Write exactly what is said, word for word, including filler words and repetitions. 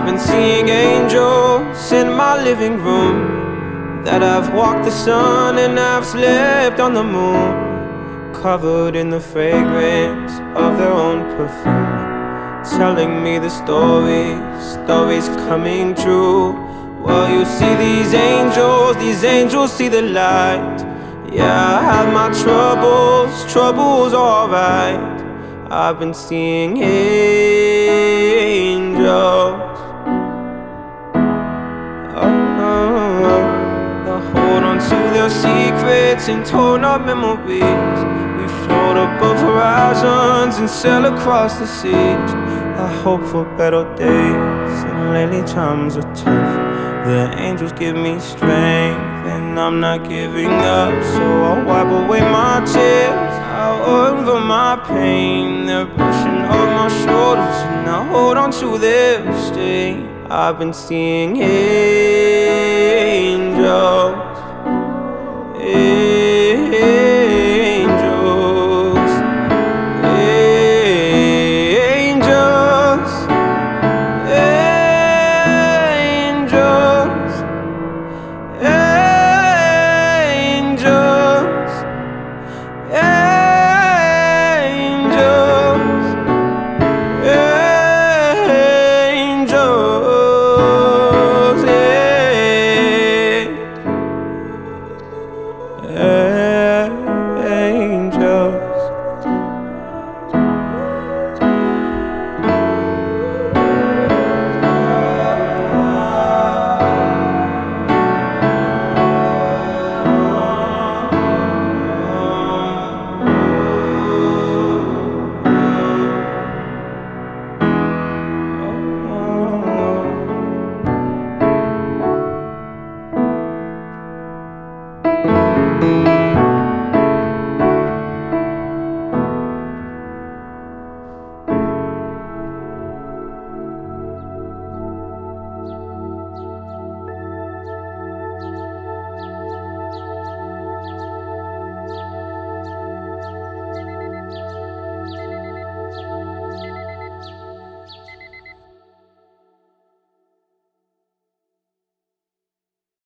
I've been seeing angels in my living room, that I've walked the sun and I've slept on the moon, covered in the fragrance of their own perfume, telling me the stories, stories coming true. Well, you see these angels, these angels see the light. Yeah, I have my troubles, troubles alright. I've been seeing angels. They'll hold on to their secrets and torn up memories. We float above horizons and sail across the seas. I hope for better days, and lately times are tough. The angels give me strength, and I'm not giving up. So I'll wipe away my tears, I'll over my pain. They're pushing up my shoulders, and I hold on to their stay. I've been seeing angels.